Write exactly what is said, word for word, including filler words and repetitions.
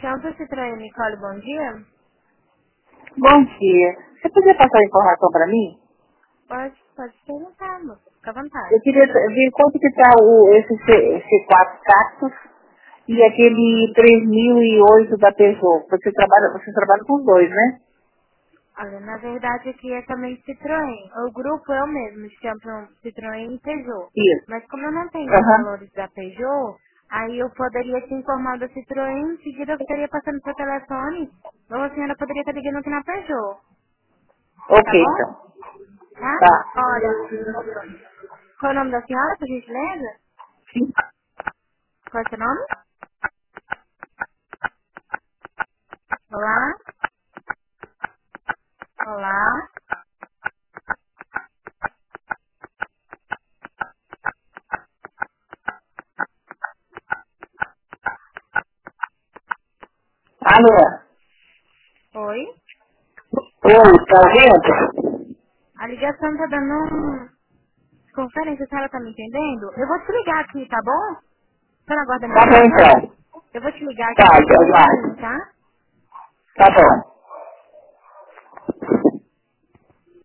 Santos Citroën, Nicole, bom dia. Bom dia. Você podia passar a informação para mim? Pode, pode perguntar, moça. Fica à vontade. Eu queria ver quanto que está o, esse C, C4 Cactus e aquele três mil e oito da Peugeot. Você trabalha, você trabalha com os dois, né? Olha, na verdade aqui é também Citroën. O grupo é o mesmo, chama Citroën e Peugeot. Isso. Mas como eu não tenho os Aham. valores da Peugeot, aí eu poderia te informar da Citroën, em seguida eu estaria passando seu telefone, ou a senhora poderia estar ligando aqui na Peugeot. Tá Ok, bom? então. Tá? Tá. Olha, qual é o nome da senhora, por gentileza? Sim. Qual é o seu nome? Olá? Olá? Alô? Oi? Oi, tá ouvindo? A ligação tá dando um... Conferência, a senhora tá me entendendo? Eu vou te ligar aqui, tá bom? Você não aguarda minha Tá bom, ligação? então. Eu vou te ligar aqui Tá, daqui a eu um pouquinho, aguardo. tá? Tá bom.